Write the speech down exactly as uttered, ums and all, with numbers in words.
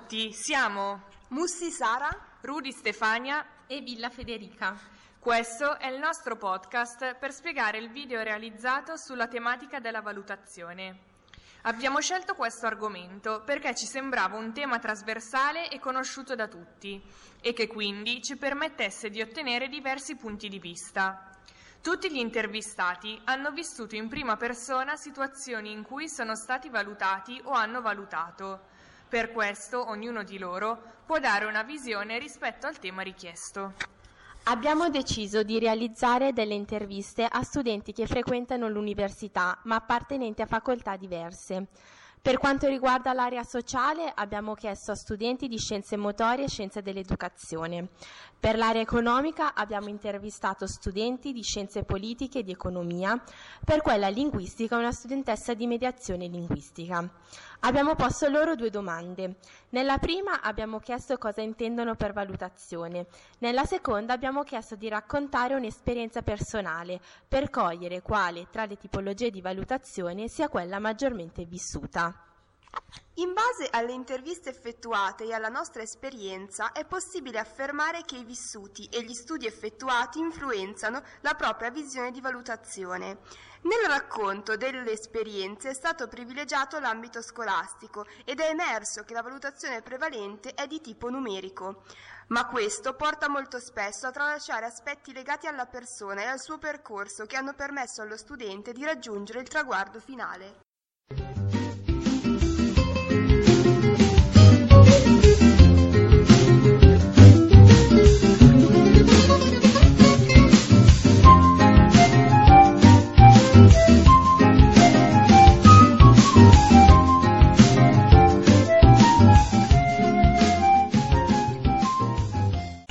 tutti, siamo Mussi Sara, Rudy Stefania e Villa Federica. Questo è il nostro podcast per spiegare il video realizzato sulla tematica della valutazione. Abbiamo scelto questo argomento perché ci sembrava un tema trasversale e conosciuto da tutti e che quindi ci permettesse di ottenere diversi punti di vista. Tutti gli intervistati hanno vissuto in prima persona situazioni in cui sono stati valutati o hanno valutato. Per questo ognuno di loro può dare una visione rispetto al tema richiesto. Abbiamo deciso di realizzare delle interviste a studenti che frequentano l'università, ma appartenenti a facoltà diverse. Per quanto riguarda l'area sociale, abbiamo chiesto a studenti di scienze motorie e scienze dell'educazione. Per l'area economica abbiamo intervistato studenti di scienze politiche e di economia. Per quella linguistica una studentessa di mediazione linguistica. Abbiamo posto loro due domande. Nella prima abbiamo chiesto cosa intendono per valutazione. Nella seconda abbiamo chiesto di raccontare un'esperienza personale per cogliere quale tra le tipologie di valutazione sia quella maggiormente vissuta. In base alle interviste effettuate e alla nostra esperienza è possibile affermare che i vissuti e gli studi effettuati influenzano la propria visione di valutazione. Nel racconto delle esperienze è stato privilegiato l'ambito scolastico ed è emerso che la valutazione prevalente è di tipo numerico. Ma questo porta molto spesso a tralasciare aspetti legati alla persona e al suo percorso che hanno permesso allo studente di raggiungere il traguardo finale.